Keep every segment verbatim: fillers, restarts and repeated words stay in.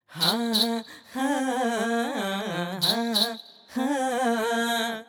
हाँ हाँ हाँ हाँ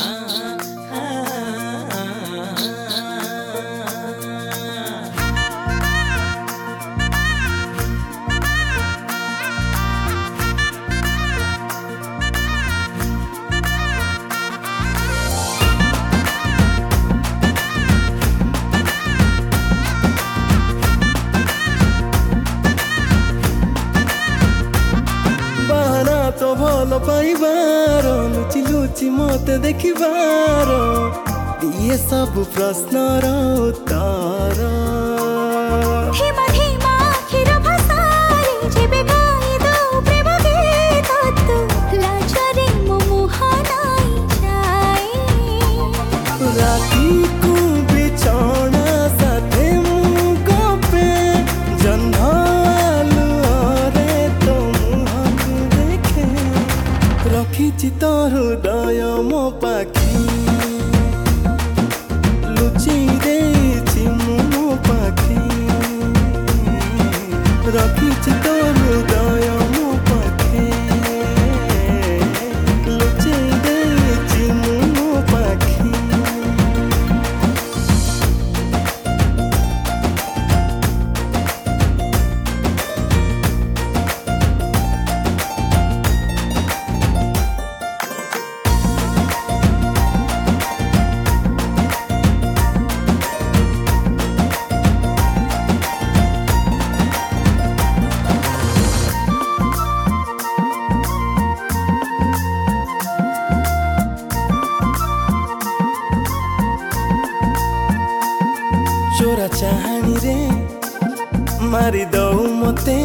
तो भल पाइबार लुचि लुचि मते देखिबार ये सब प्रश्नर उत्तर धीमा धीमा आखिर भाषारे जेबे गाई दो प्रेम गीत तू लाजरे मो मुह नाई जाए राती को बिछौना साथे मुँह पे जन्हालु रे तो मुँह देखे रखिछि तो हृदय मो पाखी लुचि देछि मो पाखी रखिछि तो हृदय मो पाखी लुचि देछि मो पाखी चोरा चाहानी रे मारी दऊ मते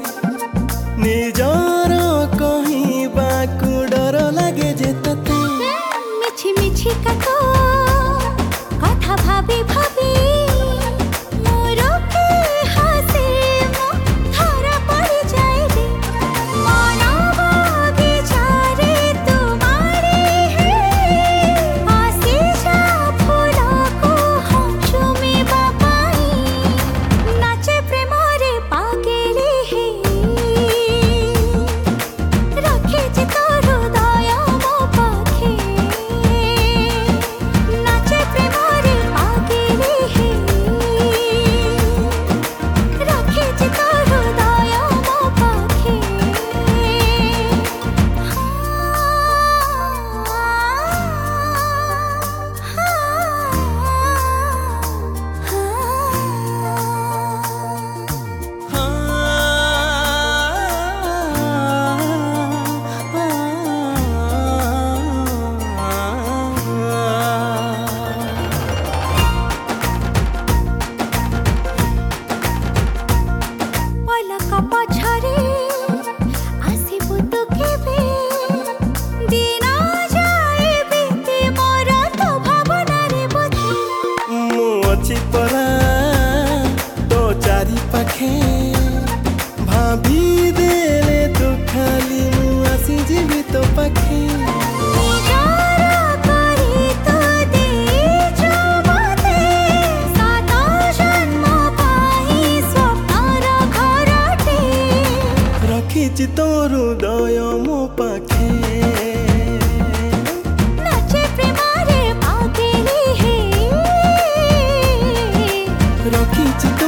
निजर कहिबाकु डर लागे जे तते मिछि मिछि काको कथा भाबी भाबी मोरो के हसे मो धारा पड़ी जाए रे मानव विचारे तुम्हारे है आसी जा फूला को हम चुमे बापाई नाचे प्रेम रे पागेली है रखे जे तो हृदय मो पाखे नाचे प्रेम रे पागेली है रखे जे तो हृदय मो पाखे पलक पछरे आसिबु तु केबे दिन जाए बीते मोर तो भावना रे बुझे मु अछि परा तो चारि पाखे भाभी देले तो खाली मु आसी जीवी तो पाखे निजार करी तो दे जो मते सात जन्म पाई स्वप्नर घरटे रखिछि तो हृदय मो पाखे नाचे प्रेम रे पागेली है रखिछि